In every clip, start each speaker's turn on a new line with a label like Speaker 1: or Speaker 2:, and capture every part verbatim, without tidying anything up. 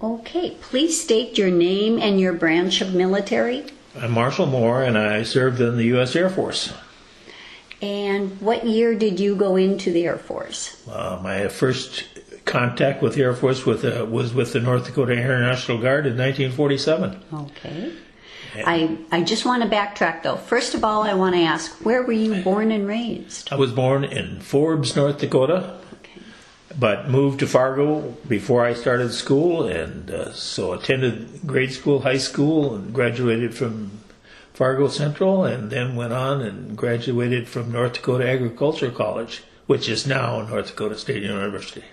Speaker 1: Okay, please state your name and your branch of military.
Speaker 2: I'm Marshall Moore, and I served in the U S Air Force.
Speaker 1: And what year did you go into the Air Force?
Speaker 2: Uh, my first contact with the Air Force with, uh, was with the North Dakota Air National Guard in nineteen forty-seven.
Speaker 1: Okay. I, I just want to backtrack, though. First of all, I want to ask, where were you born and raised?
Speaker 2: I was born in Forbes, North Dakota, okay, but moved to Fargo before I started school, and uh, so attended grade school, high school, and graduated from Fargo Central, and then went on and graduated from North Dakota Agricultural College, which is now North Dakota State University.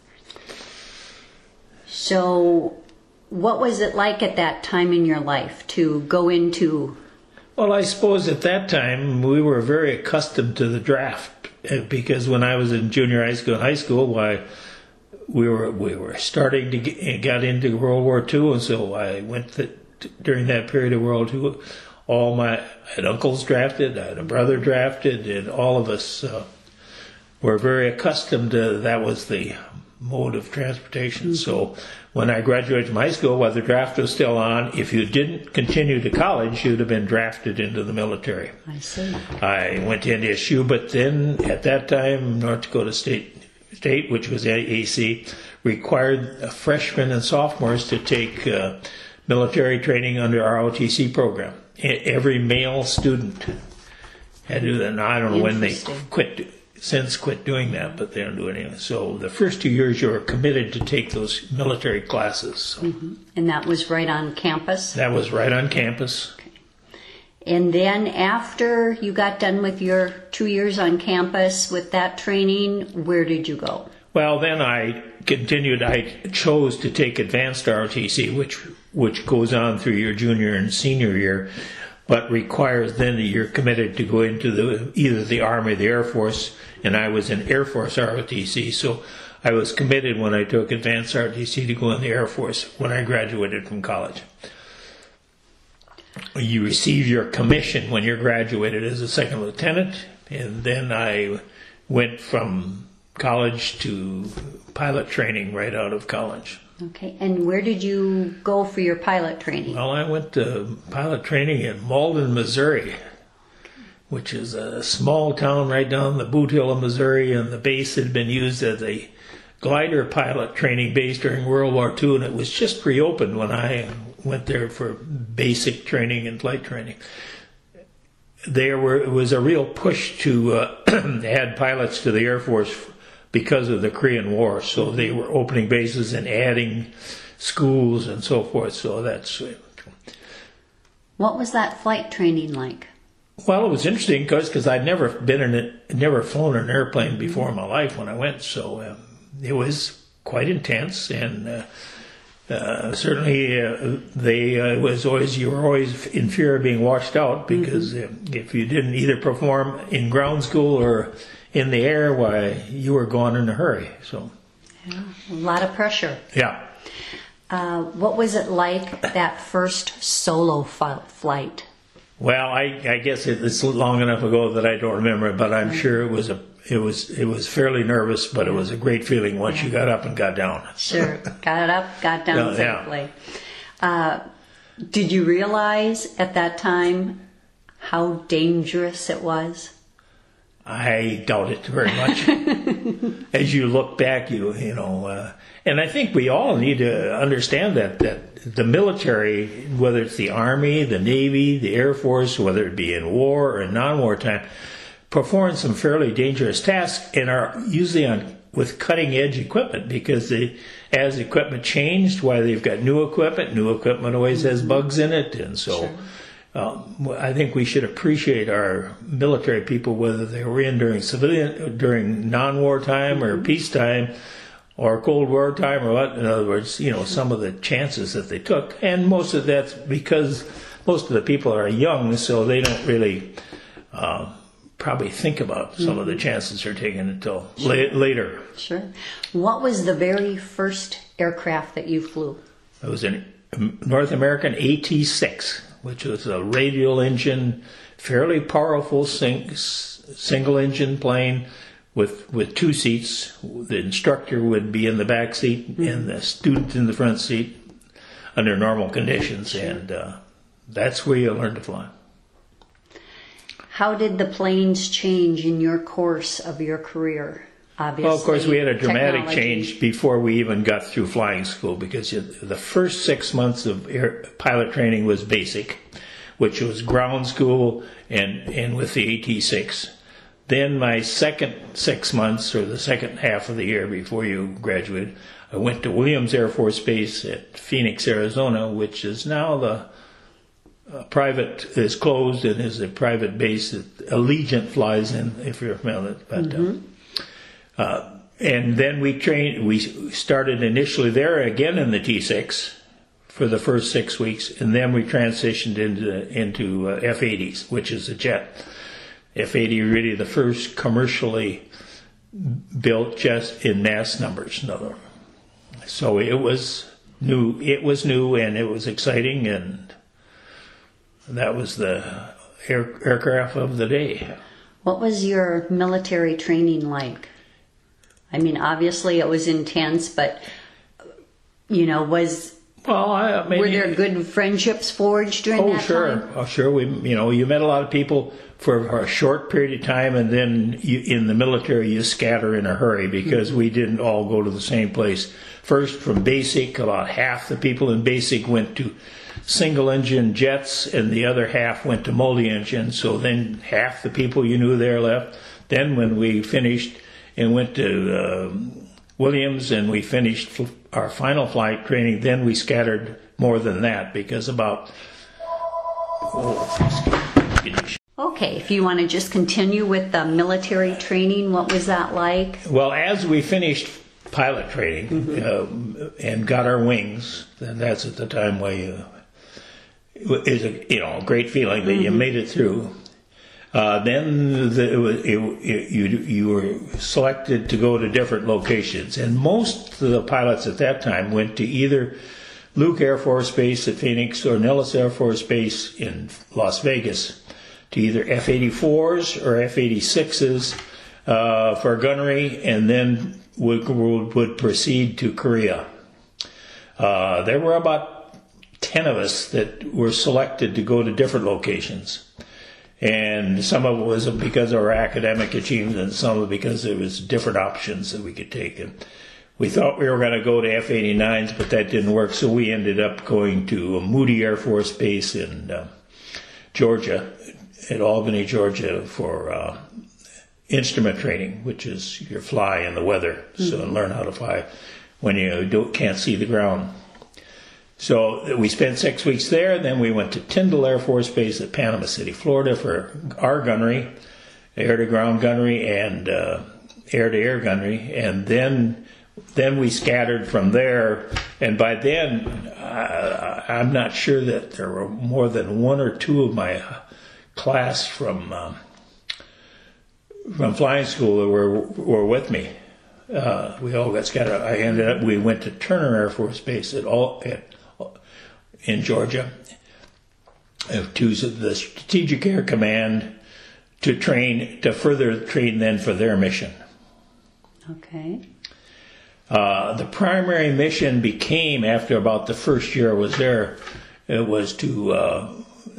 Speaker 1: So what was it like at that time in your life to go into...
Speaker 2: Well, I suppose at that time we were very accustomed to the draft, because when I was in junior high school and high school, why we were we were starting to get got into World War Two, and so I went to, during that period of World War Two. All my I had uncles drafted, I had a brother drafted, and all of us uh, were very accustomed to that was the mode of transportation. Mm-hmm. So when I graduated from high school, while the draft was still on, if you didn't continue to college, you'd have been drafted into the military.
Speaker 1: I see.
Speaker 2: I went to N D S U, but then at that time, North Dakota State, State which was A C, required freshmen and sophomores to take uh, military training under our R O T C program. Every male student had to do that. Now, I don't know when they quit, since quit doing that, but they don't do it anyway. So the first two years you were committed to take those military classes. So.
Speaker 1: Mm-hmm. And that was right on campus?
Speaker 2: That was right on campus.
Speaker 1: Okay. And then after you got done with your two years on campus with that training, where did you go?
Speaker 2: Well, then I continued. I chose to take advanced R O T C, which which goes on through your junior and senior year, but requires then that you're committed to go into the either the Army or the Air Force, and I was in Air Force R O T C, so I was committed when I took advanced R O T C to go in the Air Force when I graduated from college. You receive your commission when you're graduated as a second lieutenant, and then I went from college to pilot training right out of college.
Speaker 1: Okay, and where did you go for your pilot training?
Speaker 2: Well, I went to pilot training in Malden, Missouri, which is a small town right down the boot hill of Missouri, and the base had been used as a glider pilot training base during World War Two, and it was just reopened when I went there for basic training and flight training. There were it was a real push to uh, add pilots to the Air Force because of the Korean War, so they were opening bases and adding schools and so forth. So that's.
Speaker 1: What was that flight training like?
Speaker 2: Well, it was interesting because because I'd never been in it, never flown an airplane before in my life when I went, so um, it was quite intense, and uh, uh, certainly uh, they uh, was always you were always in fear of being washed out because mm-hmm. if you didn't either perform in ground school or in the air, why, you were gone in a hurry. So,
Speaker 1: yeah, a lot of pressure.
Speaker 2: Yeah.
Speaker 1: Uh, what was it like that first solo f- flight?
Speaker 2: Well, I, I guess it's long enough ago that I don't remember it, but I'm mm-hmm. sure it was a it was it was fairly nervous, but it was a great feeling once yeah. you got up and got down.
Speaker 1: Sure, got it up, got down
Speaker 2: no,
Speaker 1: safely.
Speaker 2: Yeah.
Speaker 1: Uh, did you realize at that time how dangerous it was?
Speaker 2: I doubt it very much. As you look back, you you know, uh, and I think we all need to understand that that the military, whether it's the Army, the Navy, the Air Force, whether it be in war or in non-war time, perform some fairly dangerous tasks and are usually on with cutting-edge equipment because they, as equipment changed, why they've got new equipment. New equipment always has bugs in it, and so. Sure. Um, I think we should appreciate our military people, whether they were in during civilian, during non-war time or peacetime or Cold War time or what. In other words, you know, some of the chances that they took. And most of that's because most of the people are young, so they don't really uh, probably think about some mm-hmm. of the chances they're taking until sure. la- later.
Speaker 1: Sure. What was the very first aircraft that you flew?
Speaker 2: It was a North American A T six. Which was a radial engine, fairly powerful sing, single engine plane with with two seats. The instructor would be in the back seat mm-hmm. and the student in the front seat. under normal conditions, and uh, that's where you learn to fly.
Speaker 1: How did the planes change in your course of your career? Obviously,
Speaker 2: well, of course, we had a dramatic
Speaker 1: technology.
Speaker 2: change before we even got through flying school, because the first six months of air, pilot training was basic, which was ground school and, and with the A T six. Then my second six months, or the second half of the year before you graduated, I went to Williams Air Force Base at Phoenix, Arizona, which is now the uh, private, is closed and is a private base that Allegiant flies in, if you're familiar. But, mm-hmm. uh, uh, and then we trained, we started initially there again in the T six for the first six weeks, and then we transitioned into, into uh, F eighties, which is a jet. F eighty really the first commercially built jet in mass numbers. No. So it was new. It was new and it was exciting, and that was the air, aircraft of the day.
Speaker 1: What was your military training like? I mean, obviously it was intense, but you know, was
Speaker 2: well, I, maybe,
Speaker 1: were there good friendships forged during
Speaker 2: oh,
Speaker 1: that
Speaker 2: sure.
Speaker 1: time?
Speaker 2: Oh, sure. We, you know, you met a lot of people for a short period of time, and then you, in the military you scatter in a hurry, because mm-hmm. we didn't all go to the same place. First, from basic, about half the people in basic went to single-engine jets, and the other half went to multi-engine. So then half the people you knew there left. Then when we finished and went to uh, Williams and we finished fl- our final flight training, then we scattered more than that, because about... Oh, excuse me.
Speaker 1: Okay, if you want to just continue with the military training, what was that like?
Speaker 2: Well, as we finished pilot training mm-hmm. uh, and got our wings, and that's at the time where you, it is a you know a great feeling that mm-hmm. you made it through. Uh, then the, it was, it, it, you you were selected to go to different locations, and most of the pilots at that time went to either Luke Air Force Base at Phoenix or Nellis Air Force Base in Las Vegas, to either F eighty-fours or F eighty-sixes uh, for gunnery, and then would, would, would proceed to Korea. Uh, there were about ten of us that were selected to go to different locations. And some of it was because of our academic achievements, and some of it because there was different options that we could take. And we thought we were going to go to F eighty-nines, but that didn't work, so we ended up going to Moody Air Force Base in uh, Georgia, at Albany, Georgia, for uh, instrument training, which is you fly in the weather, mm-hmm. so learn how to fly when you don't, can't see the ground. So we spent six weeks there. Then we went to Tyndall Air Force Base at Panama City, Florida, for our gunnery, air-to-ground gunnery and uh, air-to-air gunnery, and then then we scattered from there. And by then, uh, I'm not sure that there were more than one or two of my class from um, from flying school that were were with me. Uh, we all got scattered. I ended up. We went to Turner Air Force Base at all at, in Georgia, uh, to the Strategic Air Command, to train to further train then for their mission.
Speaker 1: Okay.
Speaker 2: Uh, the primary mission became, after about the first year I was there, it was to uh,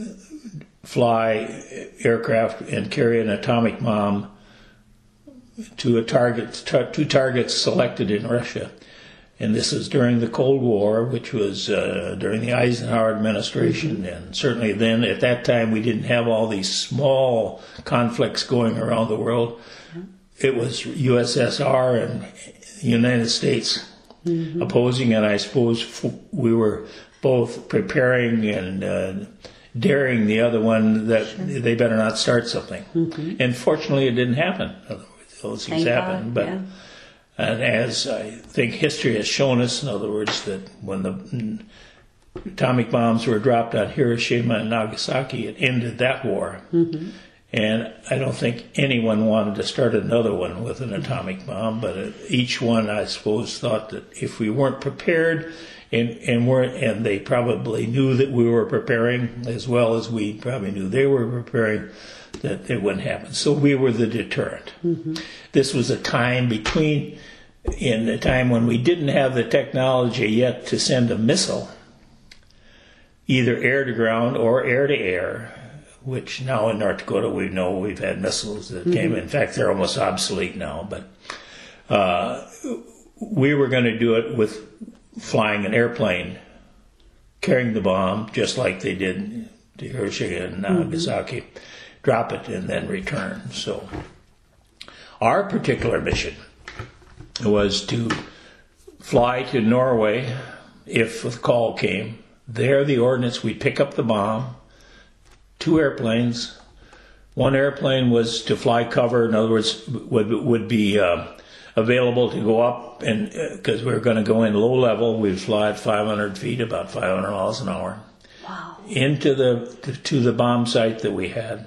Speaker 2: fly aircraft and carry an atomic bomb to a target, tar- two targets selected in Russia. And this is during the Cold War, which was uh, during the Eisenhower administration. Mm-hmm. And certainly then, at that time, we didn't have all these small conflicts going around the world. Mm-hmm. It was U S S R and the United States mm-hmm. opposing, and I suppose we were both preparing and uh, daring the other one that sure. they better not start something. Mm-hmm. And fortunately, it didn't happen. Those things happened, but
Speaker 1: yeah.
Speaker 2: and as I think history has shown us, in other words, that when the atomic bombs were dropped on Hiroshima and Nagasaki, it ended that war. Mm-hmm. And I don't think anyone wanted to start another one with an atomic bomb, but each one, I suppose, thought that if we weren't prepared, and and weren't, and they probably knew that we were preparing as well as we probably knew they were preparing, that it wouldn't happen. So we were the deterrent. Mm-hmm. This was a time between, in a time when we didn't have the technology yet to send a missile either air to ground or air to air, which now in North Dakota we know we've had missiles that mm-hmm. came. In fact, they're almost obsolete now. But uh, we were going to do it with flying an airplane, carrying the bomb, just like they did to Hiroshima and Nagasaki, mm-hmm. drop it and then return. So our particular mission was to fly to Norway if the call came. There, the ordnance, we'd pick up the bomb, two airplanes. One airplane was to fly cover, in other words, would, would be uh, available to go up, and because uh, we were going to go in low level, we'd fly at five hundred feet, about five hundred miles an hour,
Speaker 1: wow.
Speaker 2: into the to the bomb site that we had,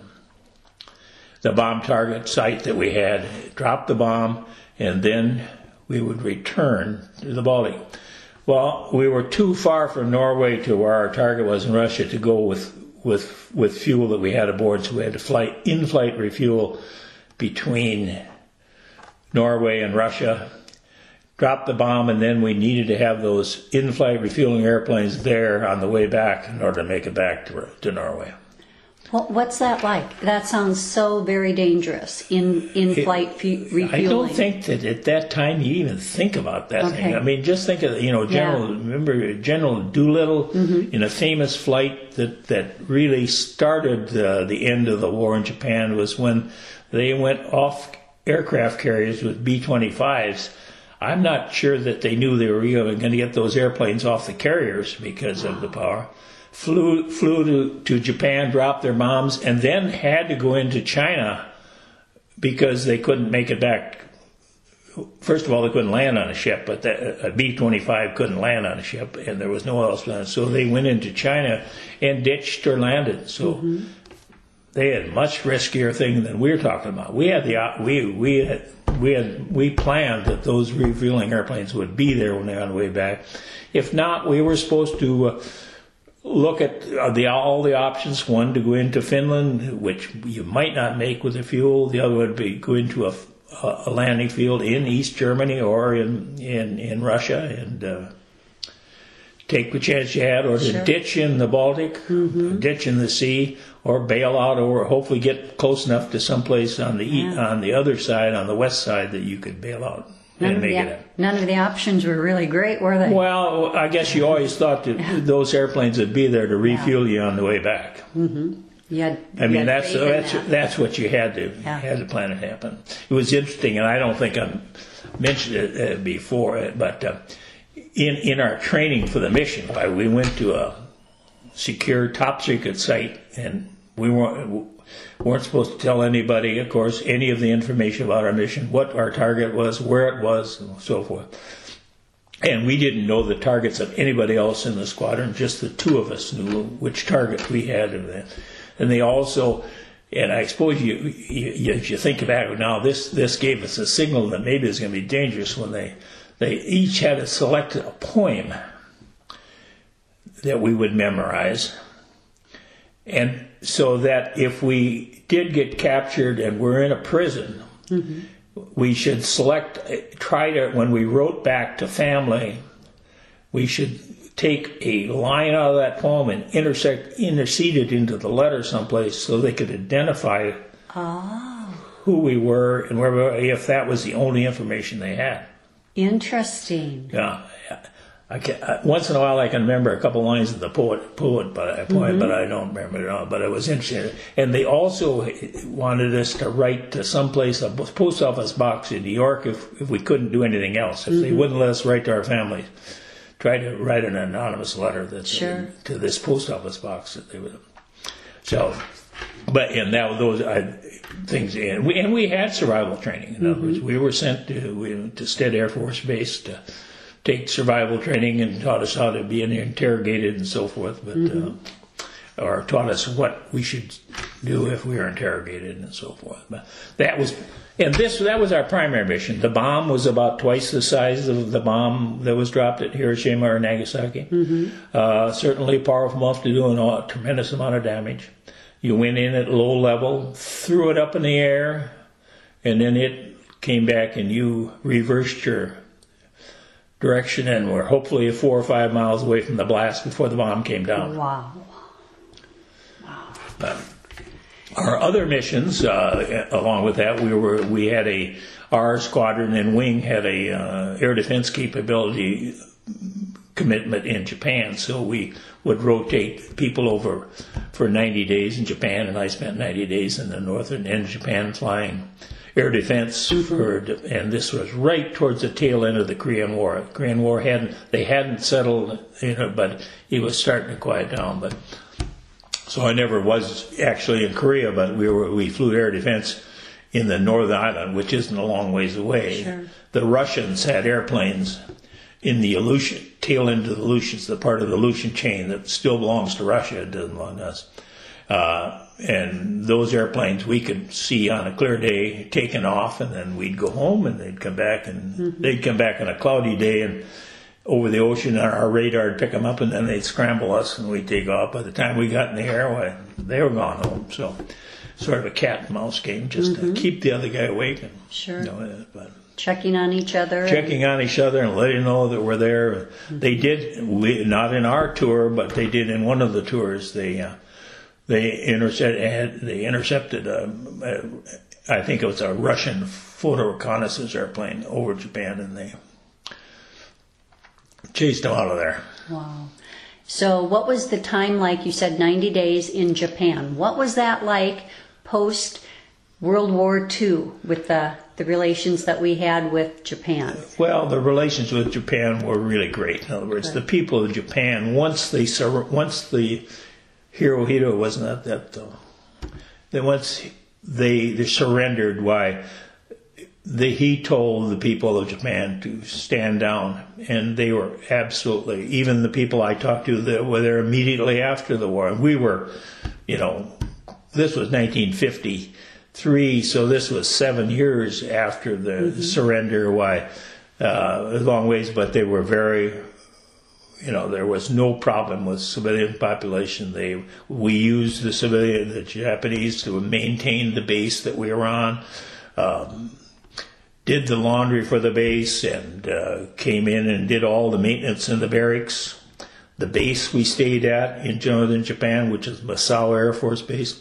Speaker 2: the bomb target site that we had, drop the bomb, and then we would return to the Baltic. Well, we were too far from Norway to where our target was in Russia to go with with with fuel that we had aboard, so we had to fly in-flight refuel between Norway and Russia, drop the bomb, and then we needed to have those in-flight refueling airplanes there on the way back in order to make it back to, to Norway.
Speaker 1: Well, what's that like? That sounds so very dangerous, in, in-flight fu- refueling.
Speaker 2: I don't think that at that time you even think about that
Speaker 1: okay.
Speaker 2: thing. I mean, just think of, you know, General, yeah. remember General Doolittle mm-hmm. in a famous flight that, that really started uh, the end of the war in Japan was when they went off aircraft carriers with B twenty-fives. I'm not sure that they knew they were even going to get those airplanes off the carriers because of the power. Flew flew to, to Japan, dropped their bombs, and then had to go into China because they couldn't make it back. First of all, they couldn't land on a ship, but the, a B twenty-five couldn't land on a ship, and there was no else on it. So they went into China and ditched or landed. So mm-hmm. they had much riskier thing than we're talking about. We had the we we had, we had we planned that those refueling airplanes would be there when they were on the way back. If not, we were supposed to uh, look at the all the options. One, to go into Finland, which you might not make with the fuel. The other would be go into a, a landing field in East Germany or in in, in Russia and uh, take the chance you had, or to
Speaker 1: sure.
Speaker 2: ditch in the Baltic, mm-hmm. ditch in the sea, or bail out, or hopefully get close enough to someplace on the yeah. on the other side, on the west side, that you could bail out.
Speaker 1: None
Speaker 2: and
Speaker 1: of,
Speaker 2: make
Speaker 1: the,
Speaker 2: it in.
Speaker 1: none of the options were really great, were they?
Speaker 2: Well, I guess you always thought that those airplanes would be there to refuel yeah. you on the way back.
Speaker 1: Mm-hmm. You had,
Speaker 2: I mean,
Speaker 1: had
Speaker 2: that's that's
Speaker 1: that.
Speaker 2: that's what you had to
Speaker 1: yeah.
Speaker 2: had to plan it happen. It was interesting, and I don't think I mentioned it uh, before, but uh, in in our training for the mission, we went to a secure, top secret site, and we weren't. weren't supposed to tell anybody, of course, any of the information about our mission, what our target was, where it was, and so forth. And we didn't know the targets of anybody else in the squadron, just the two of us knew which target we had. And they also, and I suppose you, you if you think about it now, this, this gave us a signal that maybe it's going to be dangerous when they, they each had to select a poem that we would memorize. And so that if we did get captured and we're in a prison, mm-hmm. we should select, try to, when we wrote back to family, we should take a line out of that poem and intersect, intercede it into the letter someplace so they could identify
Speaker 1: oh.
Speaker 2: who we were and where we were, if that was the only information they had.
Speaker 1: Interesting.
Speaker 2: Yeah. I can, I, once in a while I can remember a couple lines of the poet, poet, but I, poem, mm-hmm. but I don't remember it all. But it was interesting. And they also wanted us to write to someplace, a post office box in New York, if, if we couldn't do anything else. If mm-hmm. they wouldn't let us write to our families, try to write an anonymous letter that
Speaker 1: sure.
Speaker 2: to this post office box that they would. So, but and that those I, things, and we and we had survival training. In mm-hmm. other words, we were sent to we, to Stead Air Force Base to take survival training and taught us how to be interrogated and so forth, but mm-hmm. uh, or taught us what we should do if we were interrogated and so forth. But that was, and this that was our primary mission. The bomb was about twice the size of the bomb that was dropped at Hiroshima or Nagasaki. Mm-hmm. Uh, certainly powerful enough to do a tremendous amount of damage. You went in at low level, threw it up in the air, and then it came back and you reversed your direction, and we're hopefully four or five miles away from the blast before the bomb came down.
Speaker 1: Wow.
Speaker 2: Uh, our other missions, uh, along with that, we were we had a our squadron and wing had a uh, air defense capability commitment in Japan, so we would rotate people over for ninety days in Japan, and I spent ninety days in the northern end of Japan flying air defense for, and this was right towards the tail end of the Korean War. The Korean War hadn't they hadn't settled, you know, but it was starting to quiet down. But so I never was actually in Korea, but we were we flew air defense in the Northern Island, which isn't a long ways away.
Speaker 1: Sure.
Speaker 2: The Russians had airplanes in the Aleutian, tail end of the Aleutians, the part of the Aleutian chain that still belongs to Russia, it doesn't belong to us. Uh, and those airplanes we could see on a clear day taking off, and then we'd go home, and they'd come back, and mm-hmm. they'd come back on a cloudy day, and over the ocean, and our radar would pick them up, and then they'd scramble us, and we'd take off. By the time we got in the air, well, they were gone home. So, sort of a cat and mouse game, just mm-hmm. to keep the other guy awake. And,
Speaker 1: sure.
Speaker 2: You know, but
Speaker 1: checking on each other.
Speaker 2: Checking on each other and letting know that we're there. Mm-hmm. They did, we, not in our tour, but they did in one of the tours. They uh, they intercepted. They intercepted. A, a, I think it was a Russian photo reconnaissance airplane over Japan, and they chased them out of there.
Speaker 1: Wow. So what was the time like? You said ninety days in Japan. What was that like post World War Two with the, the relations that we had with Japan?
Speaker 2: Well, the relations with Japan were really great. In other words, Good. The people of Japan, once they once the Hirohito wasn't that that though. Then once they, they surrendered, why the, he told the people of Japan to stand down, and they were absolutely, even the people I talked to that were there immediately after the war, and we were, you know, this was nineteen fifty-three, so this was seven years after the mm-hmm. surrender, why, uh, a long ways, but they were very, you know, there was no problem with civilian population. They, we used the civilian, the Japanese to maintain the base that we were on, um, did the laundry for the base, and uh, came in and did all the maintenance in the barracks. The base we stayed at in northern Japan, which is Masao Air Force Base,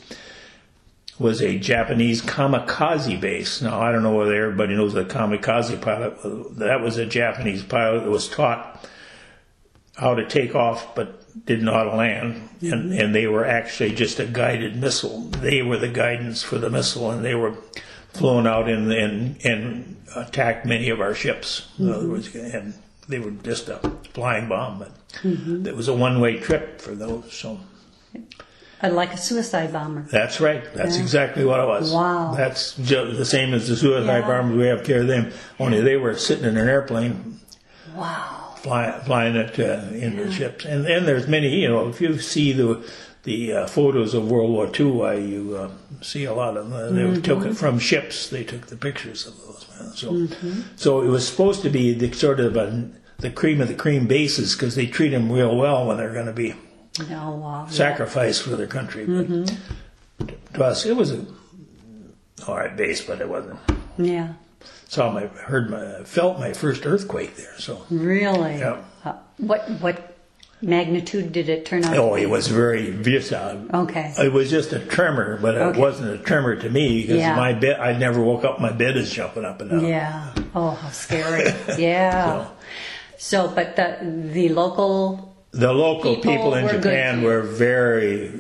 Speaker 2: was a Japanese kamikaze base. Now, I don't know whether everybody knows a kamikaze pilot. That was a Japanese pilot that was taught how to take off but didn't know how to land. And, and they were actually just a guided missile. They were the guidance for the missile, and they were flown out in, and, and attacked many of our ships. In other words, and they were just a flying bomb. But mm-hmm. it was a one-way trip for those. So,
Speaker 1: like a suicide bomber.
Speaker 2: That's right. That's yeah. exactly what it was.
Speaker 1: Wow.
Speaker 2: That's just the same as the suicide yeah. bombers we have care of them. Only they were sitting in an airplane.
Speaker 1: Wow.
Speaker 2: Fly, flying it uh, in yeah. the ships. And then there's many, you know, if you see the the uh, photos of World War Two, why you uh, see a lot of them. They mm-hmm. took it from ships. They took the pictures of those. Man. So, mm-hmm. so it was supposed to be the sort of a, the cream of the cream bases, because they treat them real well when they're going to be
Speaker 1: oh, wow.
Speaker 2: sacrificed yeah. for their country.
Speaker 1: Mm-hmm.
Speaker 2: But to us, it was a all right base, but it wasn't.
Speaker 1: Yeah.
Speaker 2: Saw my, heard my, felt my first earthquake there. So
Speaker 1: really,
Speaker 2: yeah.
Speaker 1: Uh, what what magnitude did it turn out?
Speaker 2: Oh, it was very uh,
Speaker 1: okay.
Speaker 2: It was just a tremor, but
Speaker 1: okay.
Speaker 2: it wasn't a tremor to me, because
Speaker 1: yeah.
Speaker 2: my bed. I never woke up. My bed is jumping up and down.
Speaker 1: Yeah. Oh, how scary. Yeah. so, so, but the the local
Speaker 2: the local
Speaker 1: people,
Speaker 2: people in
Speaker 1: were
Speaker 2: Japan were very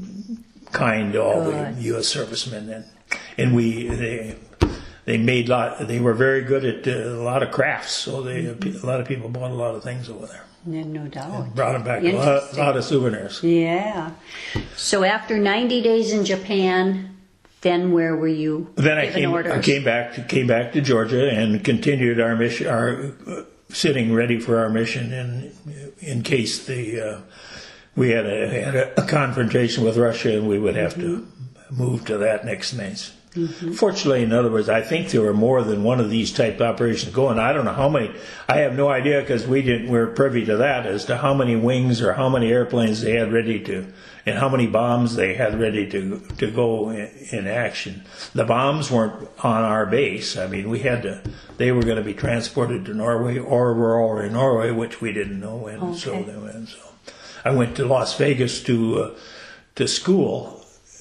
Speaker 2: kind to all
Speaker 1: good.
Speaker 2: the U S servicemen, and and we they. They made lot. They were very good at uh, a lot of crafts, so they mm-hmm. a lot of people bought a lot of things over there.
Speaker 1: Yeah, no doubt.
Speaker 2: And brought them back a lot, a lot of souvenirs.
Speaker 1: Yeah. So after ninety days in Japan, then where were you?
Speaker 2: Then
Speaker 1: given
Speaker 2: I came.
Speaker 1: orders?
Speaker 2: I came back. To, came back to Georgia and continued our mission. Our uh, sitting ready for our mission in in case the uh, we had a had a, a confrontation with Russia, and we would have mm-hmm. to move to that next May. Mm-hmm. Fortunately, in other words, I think there were more than one of these type operations going. I don't know how many. I have no idea because we didn't. We're privy to that as to how many wings or how many airplanes they had ready to, and how many bombs they had ready to to go in, in action. The bombs weren't on our base. I mean, we had to. They were going to be transported to Norway, or were already in Norway, which we didn't know when.
Speaker 1: Okay.
Speaker 2: So they went. So I went to Las Vegas to uh, to school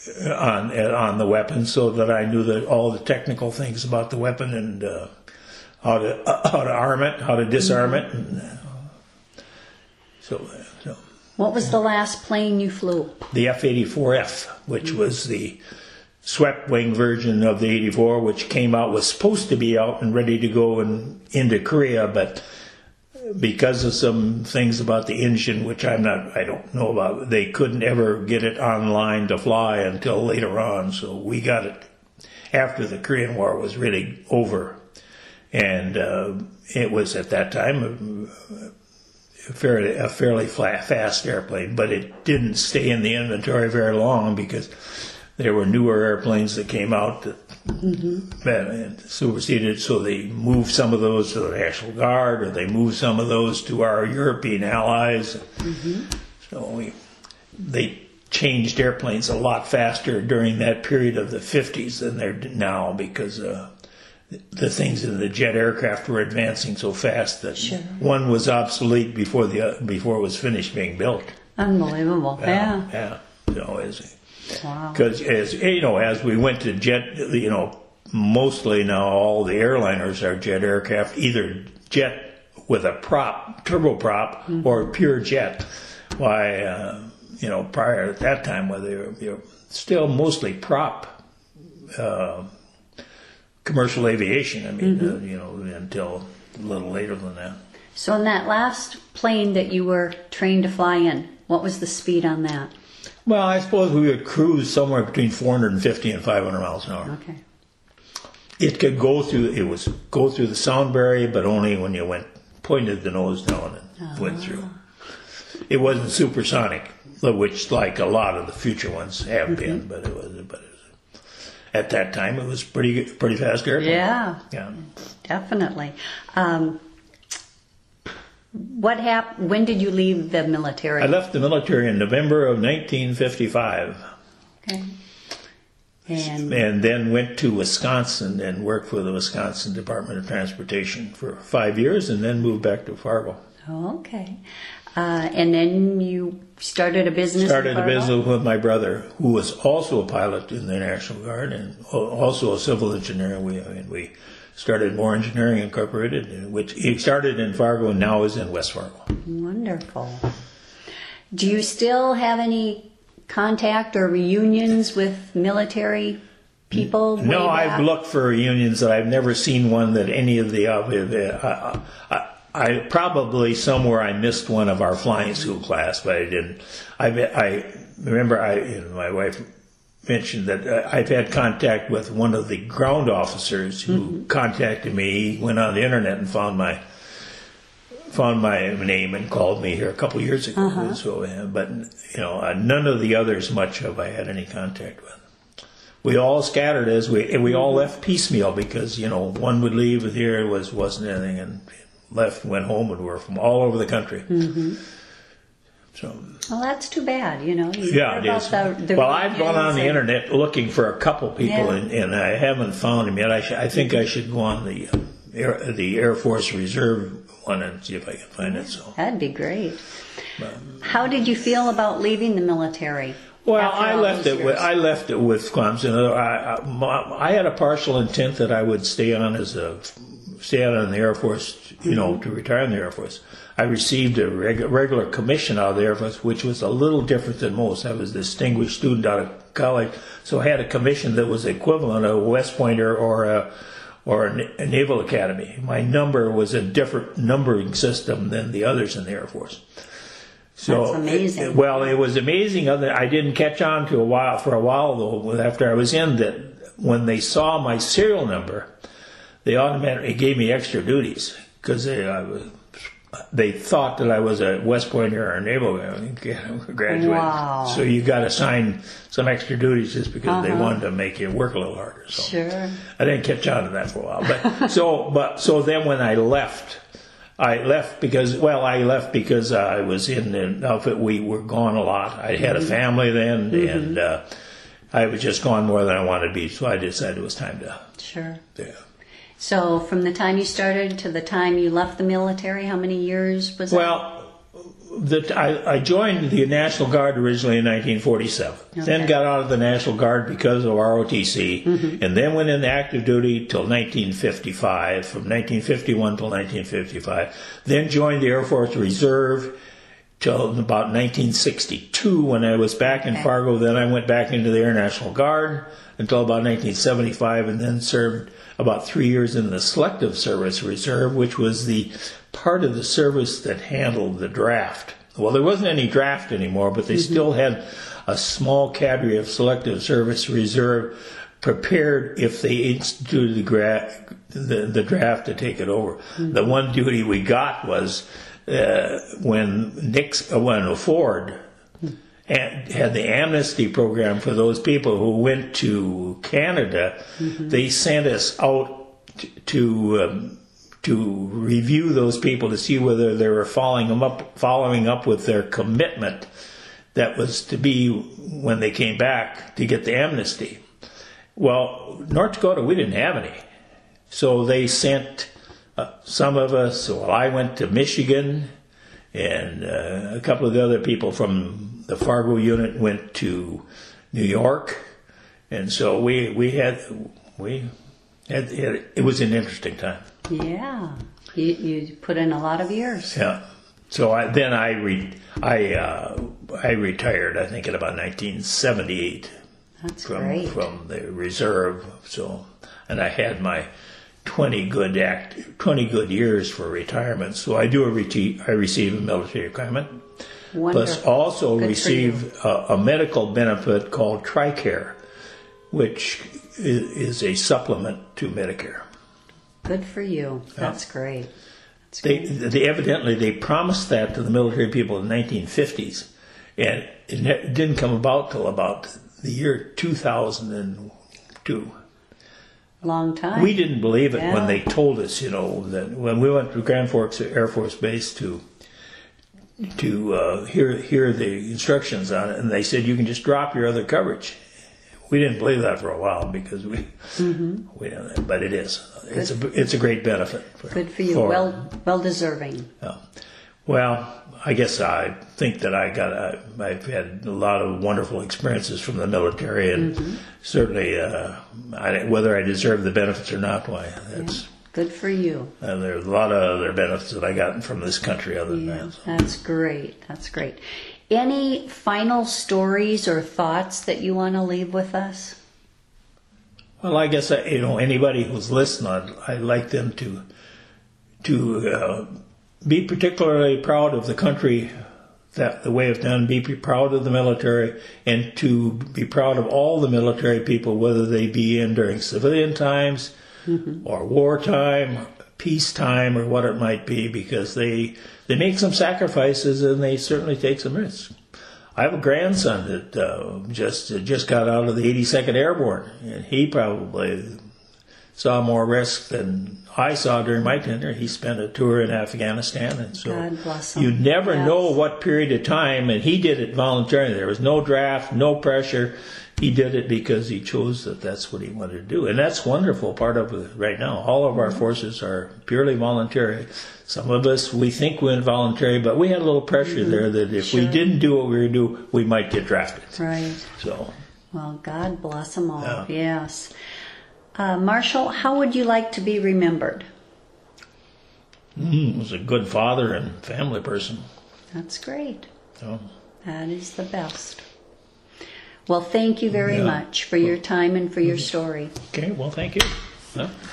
Speaker 2: on on the weapon, so that I knew that all the technical things about the weapon and uh, how to uh, how to arm it, how to disarm it, and uh, so, so.
Speaker 1: What was the last plane you flew?
Speaker 2: The F eighty-four F, which mm-hmm. was the swept wing version of the eighty-four, which came out was supposed to be out and ready to go in, into Korea, but because of some things about the engine, which I'm not, I don't know about, they couldn't ever get it online to fly until later on. So we got it after the Korean War was really over, and uh, it was at that time a fairly, a fairly flat, fast airplane. But it didn't stay in the inventory very long because there were newer airplanes that came out that mm-hmm. and superseded, so they moved some of those to the National Guard, or they moved some of those to our European allies. Mm-hmm. So we, they changed airplanes a lot faster during that period of the fifties than they're now, because uh, the things in the jet aircraft were advancing so fast that sure. one was obsolete before the uh, before it was finished being built.
Speaker 1: Unbelievable, yeah.
Speaker 2: Yeah, yeah. So as
Speaker 1: Wow.
Speaker 2: Because as you know, as we went to jet, you know, mostly now all the airliners are jet aircraft, either jet with a prop, turboprop, mm-hmm. or pure jet. Why, uh, you know, prior at that time, where they were, you know, still mostly prop uh, commercial aviation. I mean, mm-hmm. uh, you know, until a little later than that.
Speaker 1: So, in that last plane that you were trained to fly in, what was the speed on that?
Speaker 2: Well, I suppose we would cruise somewhere between four hundred fifty and five hundred miles an hour.
Speaker 1: Okay.
Speaker 2: It could go through. It was go through the sound barrier, but only when you went pointed the nose down and oh. went through. It wasn't supersonic, which like a lot of the future ones have mm-hmm. been, but it was. But it was, at that time, it was pretty pretty fast airplane.
Speaker 1: Yeah.
Speaker 2: Yeah.
Speaker 1: Definitely. Um, What happened? When did you leave the military?
Speaker 2: I left the military in November of nineteen fifty-five.
Speaker 1: Okay. And,
Speaker 2: and then went to Wisconsin and worked for the Wisconsin Department of Transportation for five years, and then moved back to Fargo.
Speaker 1: Oh, okay. Uh, and then you started a business.
Speaker 2: Started
Speaker 1: in
Speaker 2: a business with my brother, who was also a pilot in the National Guard and also a civil engineer. And we, I mean, we. started Moore Engineering Incorporated, which he started in Fargo and now is in West Fargo.
Speaker 1: Wonderful. Do you still have any contact or reunions with military people?
Speaker 2: No, I've looked for reunions, and I've never seen one that any of the... Uh, I, I, I probably somewhere I missed one of our flying school class, but I didn't. I, I remember I, you know, my wife... mentioned that uh, I've had contact with one of the ground officers who mm-hmm. contacted me. He went on the internet and found my found my name and called me here a couple of years ago. Uh-huh. So, uh, but you know, uh, none of the others much have I had any contact with. We all scattered as we and we all left piecemeal because you know one would leave with here was wasn't anything and left went home and were from all over the country. Mm-hmm. So,
Speaker 1: well, that's too bad, you know. You
Speaker 2: yeah, it is. The, the well, I've gone on the and, internet looking for a couple people, yeah. and, and I haven't found them yet. I, sh- I think I should go on the uh, Air, the Air Force Reserve one and see if I can find it. So
Speaker 1: that'd be great. Um, How did you feel about leaving the military?
Speaker 2: Well, I left it. With, I left it with Clemson. I, I, I had a partial intent that I would stay on as a stay on in the Air Force, you know, mm-hmm. to retire in the Air Force. I received a reg- regular commission out of the Air Force, which was a little different than most. I was a distinguished student out of college, so I had a commission that was equivalent of a West Pointer or a or a, a Naval Academy. My number was a different numbering system than the others in the Air Force. So,
Speaker 1: that's amazing.
Speaker 2: It, well, it was amazing. I didn't catch on to a while for a while though. After I was in, that when they saw my serial number, they automatically gave me extra duties because I was they thought that I was a West Point or a naval graduate.
Speaker 1: Wow.
Speaker 2: So you got assigned some extra duties just because
Speaker 1: Uh-huh.
Speaker 2: they wanted to make you work a little harder. So
Speaker 1: Sure.
Speaker 2: I didn't catch on to that for a while. But so, but so then when I left, I left because well, I left because I was in an outfit. We were gone a lot. I had a family then,
Speaker 1: Mm-hmm.
Speaker 2: and uh, I was just gone more than I wanted to be. So I decided it was time to.
Speaker 1: Sure.
Speaker 2: Yeah.
Speaker 1: So from the time you started to the time you left the military, how many years was that?
Speaker 2: Well, the, I, I joined the National Guard originally in nineteen forty-seven.
Speaker 1: Okay.
Speaker 2: Then got out of the National Guard because of R O T C,
Speaker 1: Mm-hmm.
Speaker 2: and then went into active duty till nineteen fifty-five, from nineteen fifty-one till nineteen fifty-five. Then joined the Air Force Reserve till about nineteen sixty-two when I was back in
Speaker 1: Okay.
Speaker 2: Fargo. Then I went back into the Air National Guard until about nineteen seventy-five, and then served about three years in the Selective Service Reserve, which was the part of the service that handled the draft. Well, there wasn't any draft anymore, but they
Speaker 1: Mm-hmm.
Speaker 2: still had a small cadre of Selective Service Reserve prepared if they instituted the, gra- the, the draft to take it over.
Speaker 1: Mm-hmm.
Speaker 2: The one duty we got was uh, when Nix, uh, when Ford and had the amnesty program for those people who went to Canada. Mm-hmm. They sent us out t- to um, to review those people to see whether they were following them up, following up with their commitment that was to be when they came back to get the amnesty. Well, North Dakota, we didn't have any, so they sent uh, some of us. Well, I went to Michigan, and uh, a couple of the other people from the Fargo unit went to New York, and so we we had we had, had it was an interesting time.
Speaker 1: Yeah. You, you put in a lot of years.
Speaker 2: Yeah. So I, then I re, I uh, I retired. I think in about nineteen seventy-eight
Speaker 1: That's
Speaker 2: from
Speaker 1: great.
Speaker 2: from the reserve. So and I had my twenty good act twenty good years for retirement. So I do a reti- I receive a military retirement.
Speaker 1: Wonderful.
Speaker 2: Plus also
Speaker 1: Good
Speaker 2: receive a, a medical benefit called TRICARE, which is, is a supplement to Medicare.
Speaker 1: Good for you. That's great. That's
Speaker 2: They,
Speaker 1: great.
Speaker 2: they evidently they promised that to the military people in the nineteen fifties, and it ne- didn't come about till about the year two thousand two.
Speaker 1: Long time.
Speaker 2: We didn't believe it
Speaker 1: Yeah.
Speaker 2: when they told us, you know, that when we went to Grand Forks Air Force Base to to uh, hear hear the instructions on it, and they said you can just drop your other coverage. We didn't believe that for a while because we
Speaker 1: Mm-hmm.
Speaker 2: we don't know, but it is it's a it's a great benefit. For,
Speaker 1: Good for you.
Speaker 2: for-
Speaker 1: well, well deserving.
Speaker 2: yeah. Well, I guess I think that I got I, I've had a lot of wonderful experiences from the military, and
Speaker 1: Mm-hmm.
Speaker 2: certainly uh, I, whether I deserve the benefits or not, why that's.
Speaker 1: Good for you.
Speaker 2: And there's a lot of other benefits that I got from this country other than
Speaker 1: Yeah,
Speaker 2: that. So.
Speaker 1: that's great. That's great. Any final stories or thoughts that you want to leave with us?
Speaker 2: Well, I guess I, you know anybody who's listening, I'd, I'd like them to to uh, be particularly proud of the country that the way it's done. Be proud of the military, and to be proud of all the military people, whether they be in during civilian times. Mm-hmm. Or wartime, peacetime, or what it might be, because they they make some sacrifices and they certainly take some risks. I have a grandson that uh, just uh, just got out of the eighty-second Airborne, and he probably saw more risk than I saw during my tenure. He spent a tour in Afghanistan, and so
Speaker 1: God bless him.
Speaker 2: you never
Speaker 1: Yes.
Speaker 2: know what period of time. And he did it voluntarily. There was no draft, no pressure. He did it because he chose that that's what he wanted to do. And that's wonderful part of it right now. All of our forces are purely voluntary. Some of us, we think we're voluntary, but we had a little pressure mm-hmm. there that if
Speaker 1: Sure.
Speaker 2: we didn't do what we were going to do, we might get drafted.
Speaker 1: Right.
Speaker 2: So,
Speaker 1: Well, God bless them all.
Speaker 2: Yeah.
Speaker 1: Yes. Uh, Marshall, how would you like to be remembered?
Speaker 2: mm, was a good father and family person.
Speaker 1: That's great.
Speaker 2: So,
Speaker 1: That is the best. Well, thank you very
Speaker 2: Yeah.
Speaker 1: much for your time and for your story.
Speaker 2: okay, well, thank you. Yeah.